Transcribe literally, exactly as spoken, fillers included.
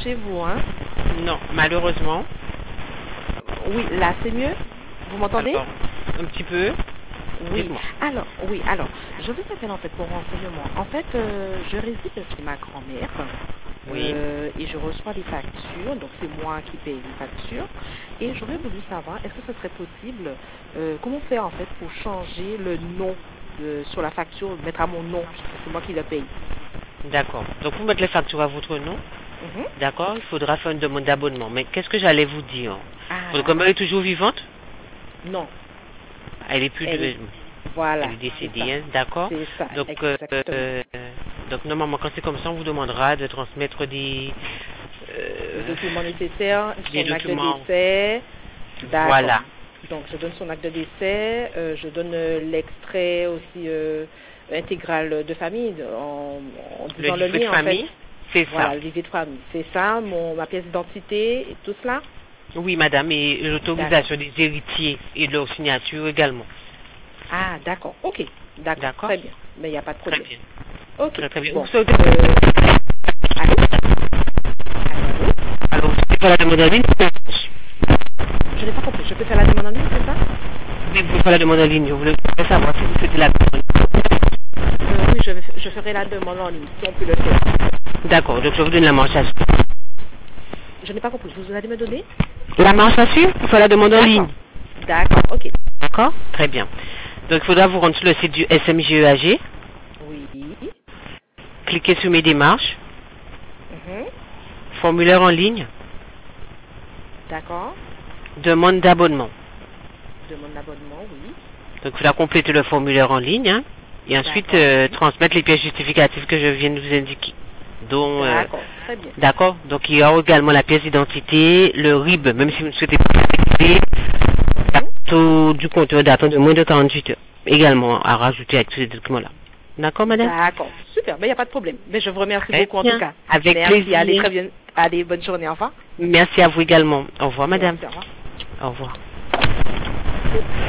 chez vous, hein? Non, malheureusement. Oui, là c'est mieux. Vous m'entendez? Alors, un petit peu. Oui. Dites-moi. Alors, oui, alors, je vous appelle en fait pour renseignement. En fait, euh, je réside chez ma grand-mère. Oui. Euh, et je reçois des factures, donc c'est moi qui paye les factures. Et j'aurais voulu savoir, est-ce que ce serait possible, euh, comment faire en fait pour changer le nom de- sur la facture, mettre à mon nom, parce que c'est moi qui le paye. D'accord. Donc vous mettez les factures à votre nom. Mhm. D'accord. Il faudra faire une demande d'abonnement. Mais qu'est-ce que j'allais vous dire? Ah, Votre grand-mère est toujours vivante? non. Elle est plus Elle de... est- Voilà. Elle est c'est décédée, ça. hein, d'accord. C'est ça, Donc, euh, exactement. euh, donc normalement, quand c'est comme ça, on vous demandera de transmettre des... Les euh, documents nécessaires, des son acte de documents. décès. D'accord. Voilà. Donc, je donne son acte de décès, euh, je donne euh, l'extrait aussi euh, intégral de famille, de- en, en Le disant le livret de lien, en famille, fait. c'est Voilà, ça. le livret de famille. C'est ça, mon, ma pièce d'identité, et tout cela. Oui, madame, et l'autorisation des héritiers et leur signature également. Ah, d'accord. Ok. D'accord. D'accord. Très bien. Mais il n'y a pas de Très problème. bien. Ok. Très, très bien. Bon. Vous savez- Euh, allô? Allô, allô? Alors, vous savez pas la demande en ligne? Je n'ai pas compris. Je peux faire la demande en ligne, c'est ça? Oui, vous faites la demande en ligne. Je voulais savoir si vous souhaitez la demande. Euh, oui, je, vais- je ferai la demande en ligne, si on peut le faire. D'accord, donc je vous donne la marche à suivre. Je n'ai pas compris. Vous allez me donner? La marche à suivre, vous faites la demande en ligne. D'accord. Ok. D'accord. Très bien. Donc il faudra vous rendre sur le site du S M G E A G, Oui. cliquez sur mes démarches, Mhm. formulaire en ligne, D'accord. demande d'abonnement. Demande d'abonnement, oui. Donc il faudra compléter le formulaire en ligne, hein, et ensuite D'accord. euh, transmettre les pièces justificatives que je viens de vous indiquer. Donc, euh, D'accord. Très bien. d'accord. Donc il y aura également la pièce d'identité, le R I B, même si vous ne souhaitez pas l'activer, Mhm. tout du compteur datant de moins de quarante-huit heures. Également à rajouter avec tous ces documents-là. D'accord, madame? D'accord. Super. Ben, il n'y a pas de problème. Mais je vous remercie Très beaucoup en bien. tout cas. Avec Merci. plaisir. Allez, très bien. Allez, bonne journée. Au revoir. Merci à vous également. Au revoir, madame. Merci, au revoir. Au revoir.